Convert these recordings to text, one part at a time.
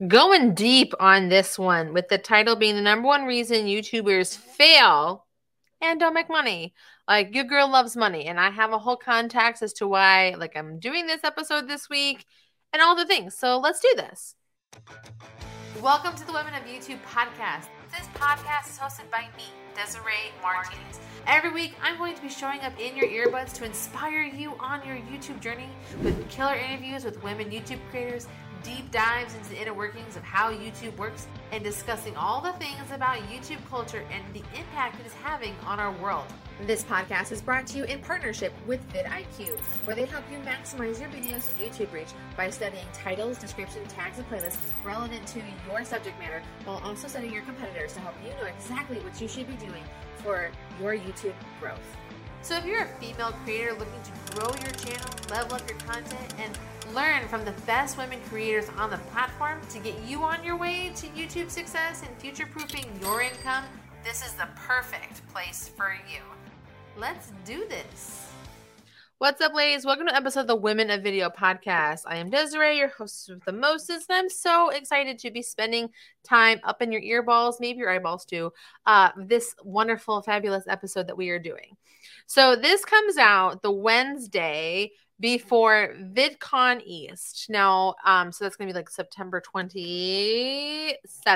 Going deep on this one, with the title being the number one reason YouTubers fail and don't make money. Like, your girl loves money, and I have a whole context as to why, like, I'm doing this episode this week and all the things. So let's do this. Welcome to the Women of YouTube podcast. This podcast is hosted by me, Desiree Martinez. Every week, I'm going to be showing up in your earbuds to inspire you on your YouTube journey with killer interviews with women YouTube creators, deep dives into the inner workings of how YouTube works, and discussing all the things about YouTube culture and the impact it is having on our world. This podcast is brought to you in partnership with vidIQ, where they help you maximize your video's YouTube reach by studying titles, description, tags, and playlists relevant to your subject matter, while also studying your competitors to help you know exactly what you should be doing for your YouTube growth. So if you're a female creator looking to grow your channel, level up your content, and learn from the best women creators on the platform to get you on your way to YouTube success and future-proofing your income, this is the perfect place for you. Let's do this. What's up, ladies? Welcome to an episode of the Women of Video podcast. I am Desiree, your host with the mostest, and I'm so excited to be spending time up in your earballs, maybe your eyeballs too, this wonderful, fabulous episode that we are doing. So this comes out the Wednesday before VidCon East. Now, so that's going to be like September 27th.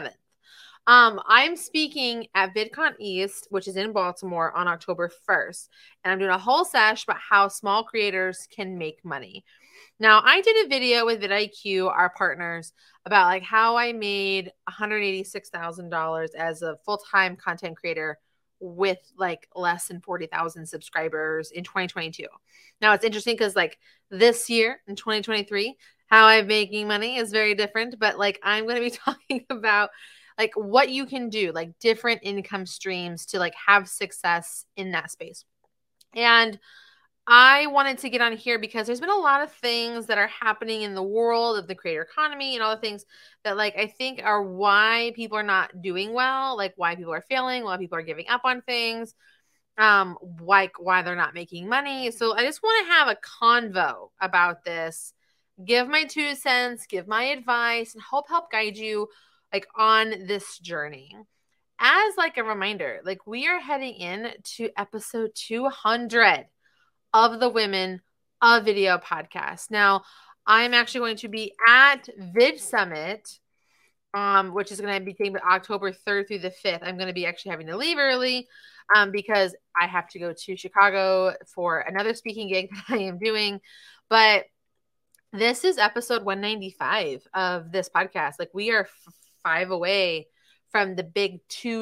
I'm speaking at VidCon East, which is in Baltimore, on October 1st. And I'm doing a whole sesh about how small creators can make money. Now, I did a video with vidIQ, our partners, about like how I made $186,000 as a full-time content creator with like less than 40,000 subscribers in 2022. Now, it's interesting because like this year in 2023, how I'm making money is very different. But like I'm going to be talking about like what you can do, like different income streams to like have success in that space. And I wanted to get on here because there's been a lot of things that are happening in the world of the creator economy and all the things that like I think are why people are not doing well, like why people are failing, why people are giving up on things, like why they're not making money. So I just want to have a convo about this, give my 2 cents, give my advice, and help guide you like on this journey. As like a reminder, like we are heading in to episode 200 of the Women of Video podcast. Now, I'm actually going to be at Vid Summit, which is going to be taking October 3rd through the 5th. I'm going to be actually having to leave early because I have to go to Chicago for another speaking gig that I am doing. But this is episode 195 of this podcast. Like we are 5 away from the big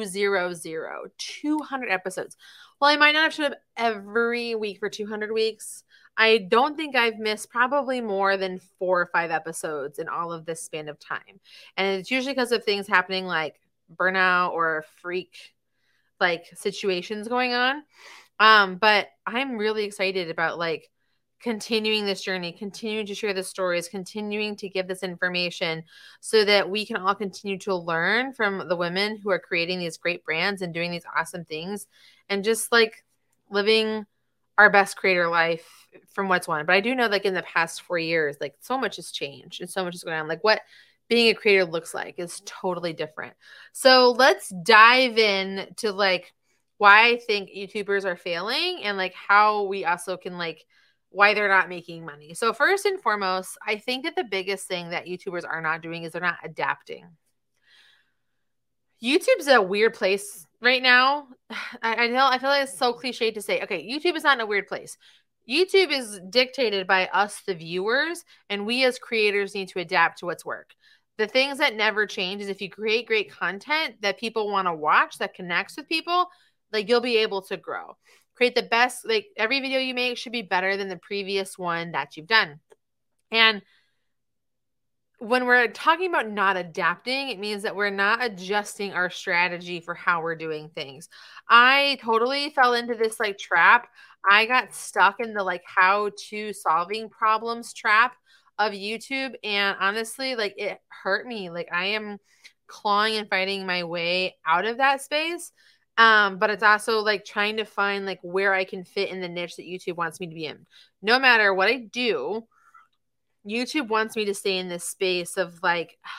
200 episodes. Well, I might not have showed up every week for 200 weeks. I don't think I've missed probably more than 4 or 5 episodes in all of this span of time. And it's usually because of things happening like burnout or freak like situations going on. But I'm really excited about like continuing this journey, continuing to share the stories, continuing to give this information so that we can all continue to learn from the women who are creating these great brands and doing these awesome things and just like living our best creator life from what's one. But I do know like in the past 4 years, like so much has changed and so much is going on. Like what being a creator looks like is totally different. So let's dive in to like why I think YouTubers are failing and like how we also can like why they're not making money. So first and foremost, I think that the biggest thing that YouTubers are not doing is they're not adapting. YouTube's a weird place right now. I know I feel like it's so cliche to say, okay, YouTube is not in a weird place. YouTube is dictated by us, the viewers, and we as creators need to adapt to what's work. The things that never change is if you create great content that people want to watch, that connects with people, like you'll be able to grow. Create the best, like every video you make should be better than the previous one that you've done. And when we're talking about not adapting, it means that we're not adjusting our strategy for how we're doing things. I totally fell into this like trap. I got stuck in the like how to solving problems trap of YouTube. And honestly, like it hurt me. Like I am clawing and fighting my way out of that space. But it's also like trying to find like where I can fit in the niche that YouTube wants me to be in. No matter what I do, YouTube wants me to stay in this space of like help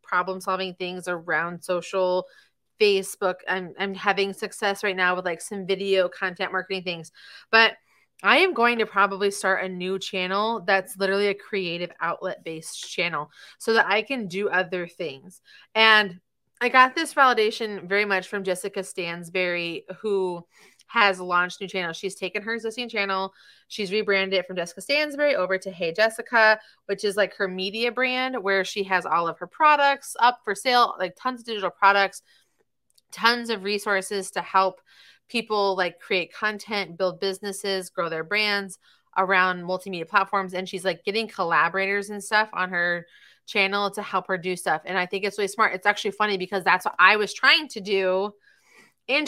problem solving things around social, Facebook. I'm having success right now with like some video content marketing things. But I am going to probably start a new channel that's literally a creative outlet based channel so that I can do other things. And I got this validation very much from Jessica Stansberry, who has launched new channels. She's taken her existing channel, she's rebranded it from Jessica Stansberry over to Hey Jessica, which is like her media brand where she has all of her products up for sale, like tons of digital products, tons of resources to help people like create content, build businesses, grow their brands around multimedia platforms. And she's like getting collaborators and stuff on her channel to help her do stuff. And I think it's really smart. It's actually funny because that's what I was trying to do in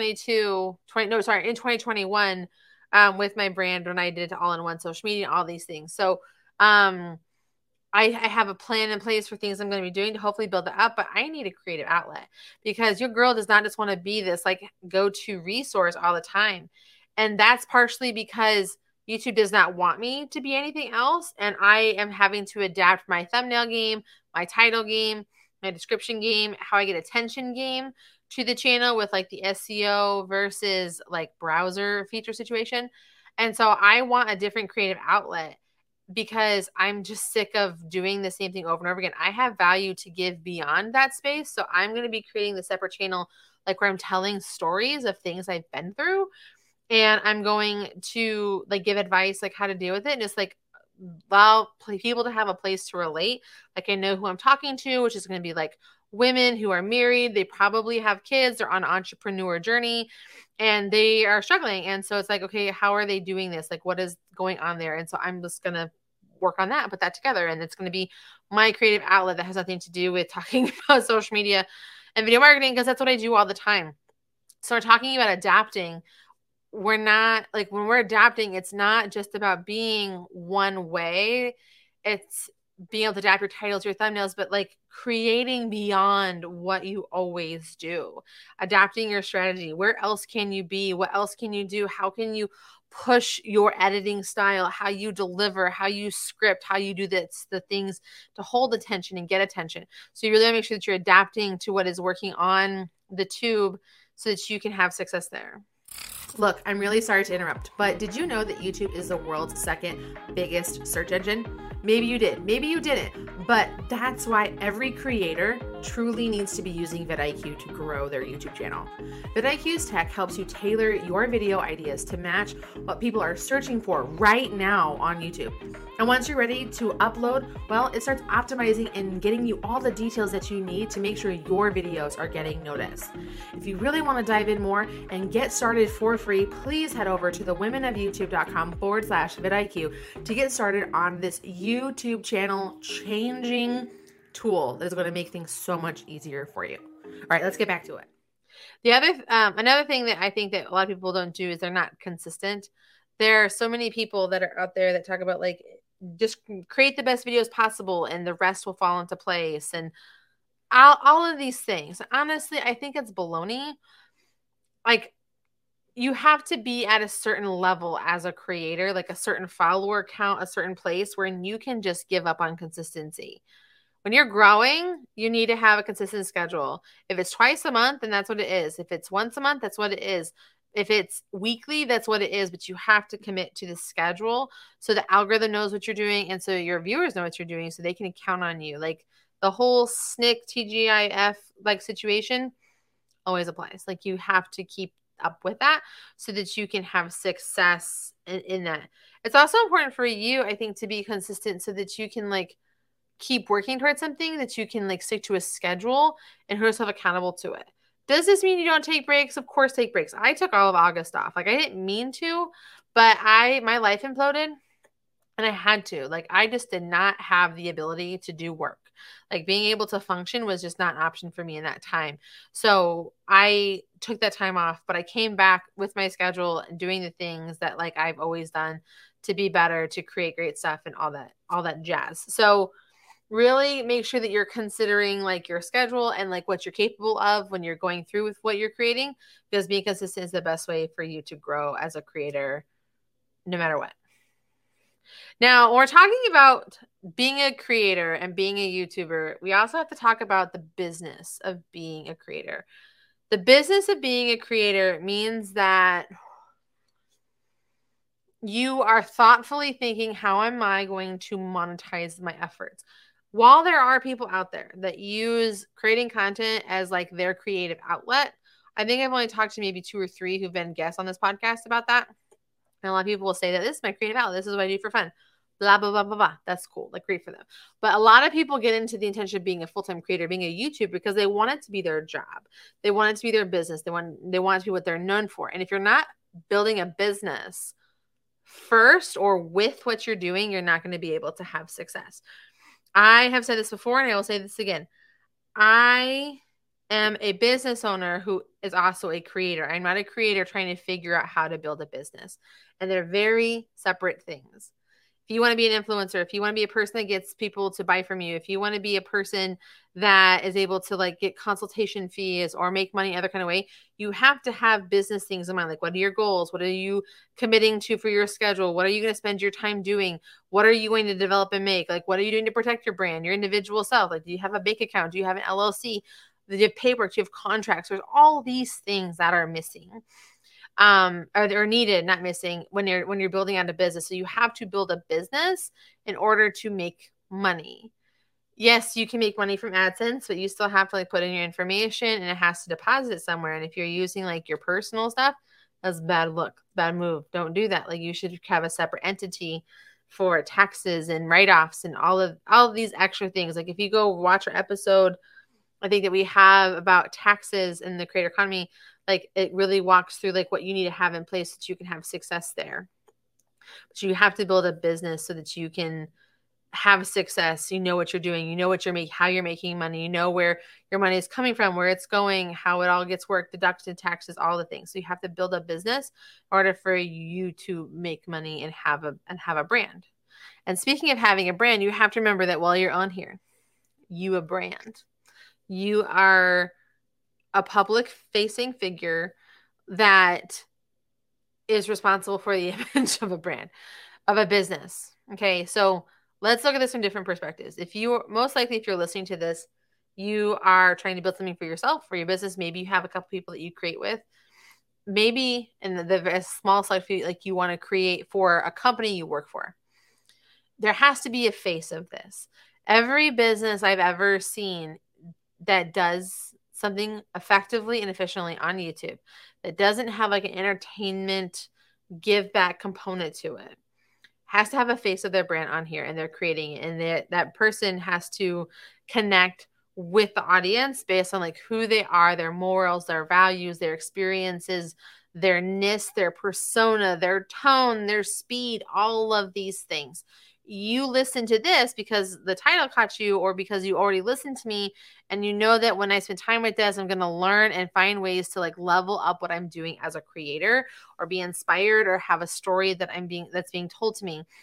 2021 with my brand when I did all-in-one social media, all these things. So I have a plan in place for things I'm going to be doing to hopefully build that up, but I need a creative outlet because your girl does not just want to be this like go-to resource all the time. And that's partially because YouTube does not want me to be anything else. And I am having to adapt my thumbnail game, my title game, my description game, how I get attention game to the channel with like the SEO versus like browser feature situation. And so I want a different creative outlet because I'm just sick of doing the same thing over and over again. I have value to give beyond that space. So I'm going to be creating the separate channel, like where I'm telling stories of things I've been through. And I'm going to like give advice, like how to deal with it. And just like allow people to have a place to relate. Like I know who I'm talking to, which is going to be like women who are married. They probably have kids. They're on an entrepreneur journey and they are struggling. And so it's like, okay, how are they doing this? Like what is going on there? And so I'm just going to work on that, put that together. And it's going to be my creative outlet that has nothing to do with talking about social media and video marketing, because that's what I do all the time. So we're talking about adapting. We're not like when we're adapting, it's not just about being one way. It's being able to adapt your titles, your thumbnails, but like creating beyond what you always do, adapting your strategy. Where else can you be? What else can you do? How can you push your editing style, how you deliver, how you script, how you do this, the things to hold attention and get attention. So you really want to make sure that you're adapting to what is working on the tube so that you can have success there. Look, I'm really sorry to interrupt, but did you know that YouTube is the world's second biggest search engine? Maybe you did, maybe you didn't, but that's why every creator truly needs to be using vidIQ to grow their YouTube channel. vidIQ's tech helps you tailor your video ideas to match what people are searching for right now on YouTube. And once you're ready to upload, well, it starts optimizing and getting you all the details that you need to make sure your videos are getting noticed. If you really want to dive in more and get started for free, please head over to thewomenofyoutube.com/vidIQ to get started on this YouTube channel changing tool that is going to make things so much easier for you. All right, let's get back to it. The other, another thing that I think that a lot of people don't do is they're not consistent. There are so many people that are out there that talk about like, just create the best videos possible and the rest will fall into place. And all of these things, honestly, I think it's baloney. Like you have to be at a certain level as a creator, like a certain follower count, a certain place where you can just give up on consistency. When you're growing, you need to have a consistent schedule. If it's twice a month, then that's what it is. If it's once a month, that's what it is. If it's weekly, that's what it is. But you have to commit to the schedule so the algorithm knows what you're doing and so your viewers know what you're doing so they can count on you. Like the whole SNCC, TGIF like situation always applies. Like you have to keep up with that so that you can have success in that. It's also important for you, I think, to be consistent so that you can like keep working towards something, that you can like stick to a schedule and hold yourself accountable to it. Does this mean you don't take breaks? Of course, take breaks. I took all of August off. Like I didn't mean to, but my life imploded and I had to. Like I just did not have the ability to do work. Like being able to function was just not an option for me in that time. So I took that time off, but I came back with my schedule and doing the things that like I've always done to be better, to create great stuff and all that jazz. So really make sure that you're considering like your schedule and like what you're capable of when you're going through with what you're creating, because being consistent is the best way for you to grow as a creator no matter what. Now, when we're talking about being a creator and being a YouTuber, we also have to talk about the business of being a creator. The business of being a creator means that you are thoughtfully thinking, how am I going to monetize my efforts? While there are people out there that use creating content as like their creative outlet, I think I've only talked to maybe 2 or 3 who've been guests on this podcast about that. And a lot of people will say that this is my creative outlet. This is what I do for fun. Blah, blah, blah, blah, blah. That's cool. Like, great for them. But a lot of people get into the intention of being a full-time creator, being a YouTuber, because they want it to be their job. They want it to be their business. They want it to be what they're known for. And if you're not building a business first or with what you're doing, you're not going to be able to have success. I have said this before, and I will say this again. I am a business owner who is also a creator. I'm not a creator trying to figure out how to build a business. And they're very separate things. If you want to be an influencer, if you want to be a person that gets people to buy from you, if you want to be a person that is able to like get consultation fees or make money other kind of way, you have to have business things in mind. Like, what are your goals? What are you committing to for your schedule? What are you going to spend your time doing? What are you going to develop and make? Like, what are you doing to protect your brand, your individual self? Like, do you have a bank account? Do you have an LLC? Do you have paperwork? Do you have contracts? There's all these things that are missing. Or needed, not missing, when you're building out a business. So you have to build a business in order to make money. Yes, you can make money from AdSense, but you still have to like put in your information and it has to deposit it somewhere. And if you're using like your personal stuff, that's bad look, bad move. Don't do that. Like, you should have a separate entity for taxes and write-offs and all of these extra things. Like, if you go watch our episode, I think that we have about taxes in the creator economy, like, it really walks through like what you need to have in place so that you can have success there. But you have to build a business so that you can have success. You know what you're doing. You know what you're making, how you're making money. You know where your money is coming from, where it's going, how it all gets worked, deducted taxes, all the things. So you have to build a business in order for you to make money and have a brand. And speaking of having a brand, you have to remember that while you're on here, you a brand. You are a public facing figure that is responsible for the image of a brand, of a business. Okay, so let's look at this from different perspectives. If you're listening to this, you are trying to build something for yourself, for your business. Maybe you have a couple people that you create with. Maybe in the small side, like you want to create for a company you work for. There has to be a face of this. Every business I've ever seen that does something effectively and efficiently on YouTube that doesn't have like an entertainment give back component to it has to have a face of their brand on here, and they're creating it, and that person has to connect with the audience based on like who they are, their morals, their values, their experiences, their ness, their persona, their tone, their speed, all of these things. You listen to this because the title caught you, or because you already listened to me and you know that when I spend time with this, I'm going to learn and find ways to like level up what I'm doing as a creator, or be inspired, or have a story that's being told to me.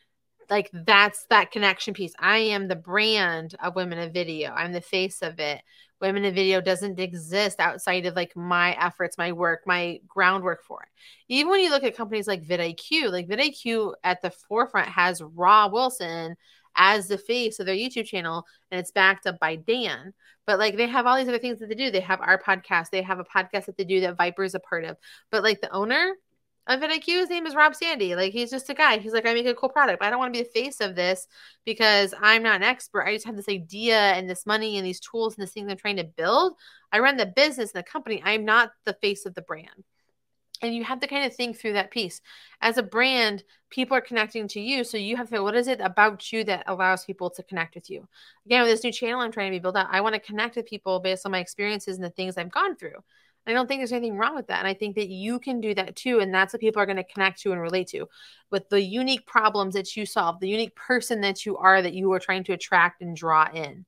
Like, that's that connection piece. I am the brand of Women of Video. I'm the face of it. Women of Video doesn't exist outside of like my efforts, my work, my groundwork for it. Even when you look at companies like vidIQ, like vidIQ at the forefront has Raw Wilson as the face of their YouTube channel, and it's backed up by Dan. But like, they have all these other things that they do. They have our podcast. They have a podcast that they do that Viper is a part of. But like, the owner of vidIQ, his name is Rob Sandy. Like, he's just a guy. He's like, I make a cool product, but I don't want to be the face of this because I'm not an expert. I just have this idea and this money and these tools and this thing I'm trying to build. I run the business and the company. I'm not the face of the brand. And you have to kind of think through that piece. As a brand, people are connecting to you. So you have to, what is it about you that allows people to connect with you? Again, with this new channel I'm trying to be built out, I want to connect with people based on my experiences and the things I've gone through. I don't think there's anything wrong with that. And I think that you can do that too. And that's what people are going to connect to and relate to, with the unique problems that you solve, the unique person that you are trying to attract and draw in.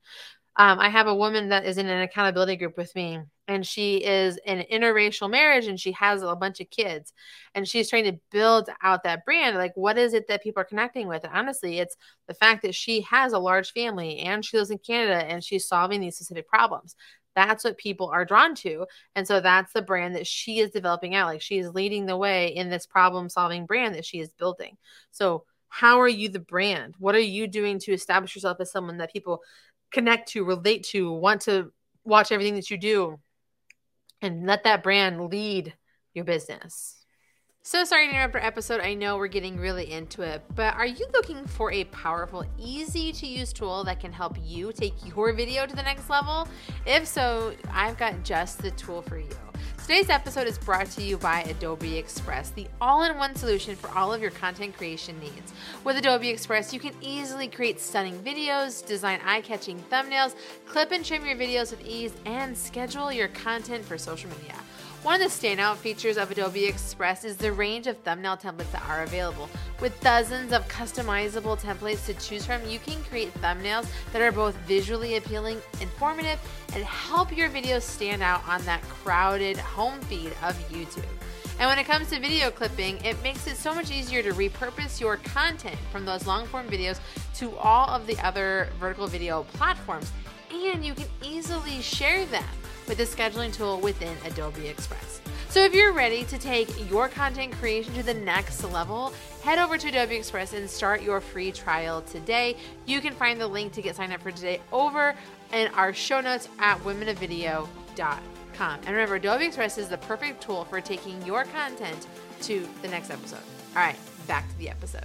I have a woman that is in an accountability group with me, and she is in an interracial marriage, and she has a bunch of kids, and she's trying to build out that brand. Like, what is it that people are connecting with? And honestly, it's the fact that she has a large family and she lives in Canada and she's solving these specific problems. That's what people are drawn to. And so that's the brand that she is developing out. Like, she is leading the way in this problem solving brand that she is building. So How are you the brand? What are you doing to establish yourself as someone that people connect to, relate to, want to watch everything that you do, and let that brand lead your business? So sorry to interrupt our episode. I know we're getting really into it, but are you looking for a powerful, easy to use tool that can help you take your video to the next level? If so, I've got just the tool for you. Today's episode is brought to you by Adobe Express, the all-in-one solution for all of your content creation needs. With Adobe Express, you can easily create stunning videos, design eye-catching thumbnails, clip and trim your videos with ease, and schedule your content for social media. One of the standout features of Adobe Express is the range of thumbnail templates that are available. With dozens of customizable templates to choose from, you can create thumbnails that are both visually appealing, informative, and help your videos stand out on that crowded home feed of YouTube. And when it comes to video clipping, it makes it so much easier to repurpose your content from those long-form videos to all of the other vertical video platforms, and you can easily share them with the scheduling tool within Adobe Express. So if you're ready to take your content creation to the next level, head over to Adobe Express and start your free trial today. You can find the link to get signed up for today over in our show notes at womenofvideo.com. And remember, Adobe Express is the perfect tool for taking your content to the next episode. All right, back to the episode.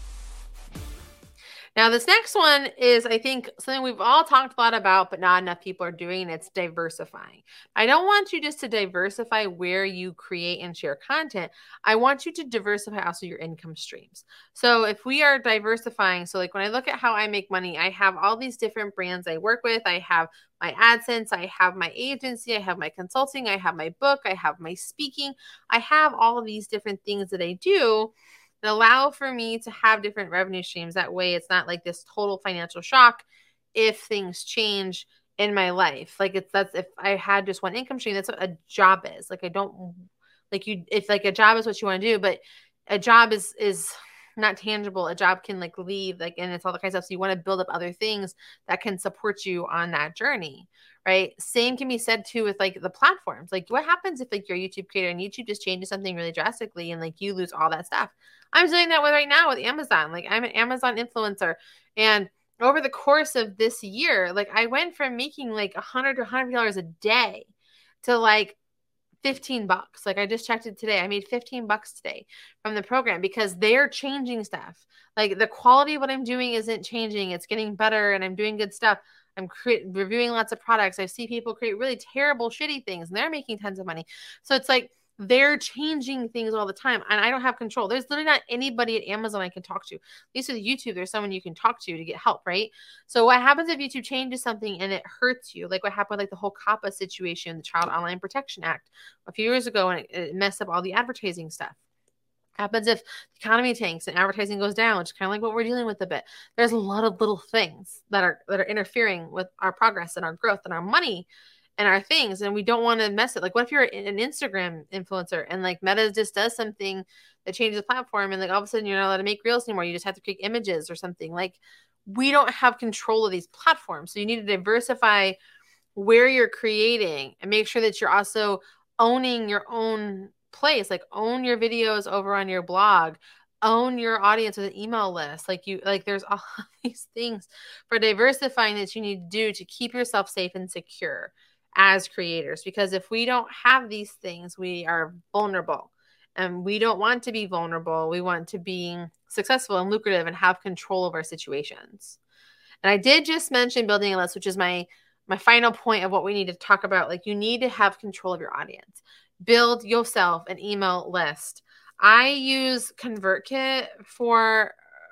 Now, this next one is, I think, something we've all talked a lot about, but not enough people are doing, and it's diversifying. I don't want you just to diversify where you create and share content. I want you to diversify also your income streams. So if we are diversifying, so like when I look at how I make money, I have all these different brands I work with. I have my AdSense, I have my agency, I have my consulting, I have my book, I have my speaking. I have all of these different things that I do that allow for me to have different revenue streams. That way it's not like this total financial shock if things change in my life. Like that's if I had just one income stream, that's what a job is. Like I don't like you if like a job is what you want to do, but a job is not tangible. A job can like leave, like, and it's all the kind of stuff. So you want to build up other things that can support you on that journey. Right. Same can be said too with like the platforms. Like what happens if like you're a YouTube creator and YouTube just changes something really drastically and like you lose all that stuff? I'm doing that with right now with Amazon. Like I'm an Amazon influencer, and over the course of this year, like I went from making like $100 to $150 a day to like $15. Like I just checked it today. I made $15 today from the program because they're changing stuff. Like the quality of what I'm doing isn't changing. It's getting better and I'm doing good stuff. I'm reviewing lots of products. I see people create really terrible, shitty things and they're making tons of money. So it's like they're changing things all the time and I don't have control. There's literally not anybody at Amazon I can talk to. At least with YouTube, there's someone you can talk to get help, right? So what happens if YouTube changes something and it hurts you? Like what happened with like the whole COPPA situation, the Child Online Protection Act a few years ago, and it messed up all the advertising stuff. Happens if the economy tanks and advertising goes down, which is kind of like what we're dealing with a bit. There's a lot of little things that are interfering with our progress and our growth and our money and our things, and we don't want to mess it. Like, what if you're an Instagram influencer and like Meta just does something that changes the platform, and like all of a sudden you're not allowed to make reels anymore? You just have to create images or something. Like, we don't have control of these platforms, so you need to diversify where you're creating and make sure that you're also owning your own place. Like own your videos over on your blog, own your audience with an email list. Like there's all these things for diversifying that you need to do to keep yourself safe and secure as creators. Because if we don't have these things, we are vulnerable, and we don't want to be vulnerable. We want to be successful and lucrative and have control of our situations. And I did just mention building a list, which is my final point of what we need to talk about. Like, you need to have control of your audience. Build yourself an email list. I use ConvertKit for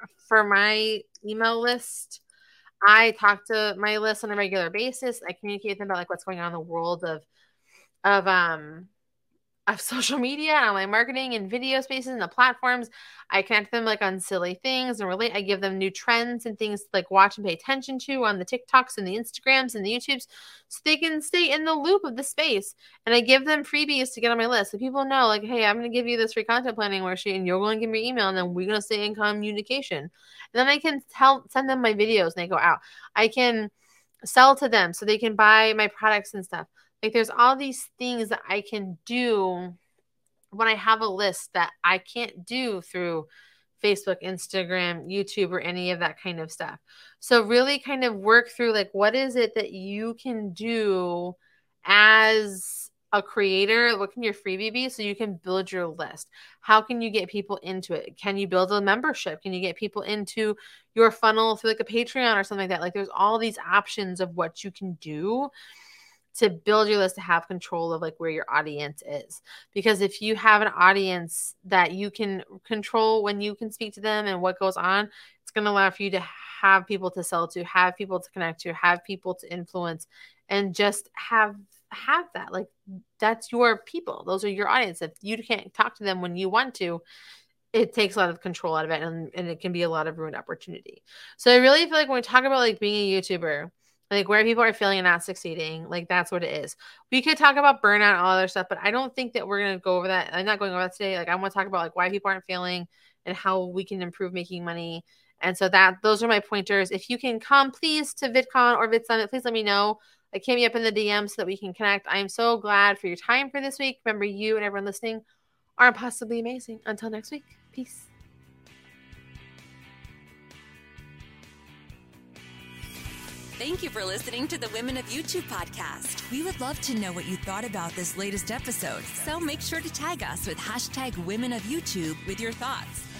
my email list. I talk to my list on a regular basis. I communicate with them about like what's going on in the world of social media and online marketing and video spaces and the platforms. I connect them like on silly things and relate. I give them new trends and things to like watch and pay attention to on the TikToks and the Instagrams and the YouTubes, so they can stay in the loop of the space. And I give them freebies to get on my list. So people know like, hey, I'm going to give you this free content planning worksheet and you're going to give me your email, and then we're going to stay in communication. And then I can send them my videos and they go out. I can sell to them so they can buy my products and stuff. Like, there's all these things that I can do when I have a list that I can't do through Facebook, Instagram, YouTube, or any of that kind of stuff. So really kind of work through like, what is it that you can do as a creator? What can your freebie be so you can build your list? How can you get people into it? Can you build a membership? Can you get people into your funnel through like a Patreon or something like that? Like there's all these options of what you can do to build your list, to have control of like where your audience is. Because if you have an audience that you can control when you can speak to them and what goes on, it's going to allow for you to have people to sell to, have people to connect to, have people to influence, and just have that. Like that's your people. Those are your audience. If you can't talk to them when you want to, it takes a lot of control out of it, and it can be a lot of ruined opportunity. So I really feel like when we talk about like being a YouTuber, like where people are failing and not succeeding, like that's what it is. We could talk about burnout and all other stuff, but I don't think that we're going to go over that. I'm not going over that today. Like I want to talk about like why people aren't failing and how we can improve making money. And so those are my pointers. If you can come please to VidCon or VidSummit, please let me know. Like hit me up in the DM so that we can connect. I am so glad for your time for this week. Remember, you and everyone listening are impossibly amazing. Until next week, peace. Thank you for listening to the Women of YouTube podcast. We would love to know what you thought about this latest episode, so make sure to tag us with #WomenOfYouTube with your thoughts.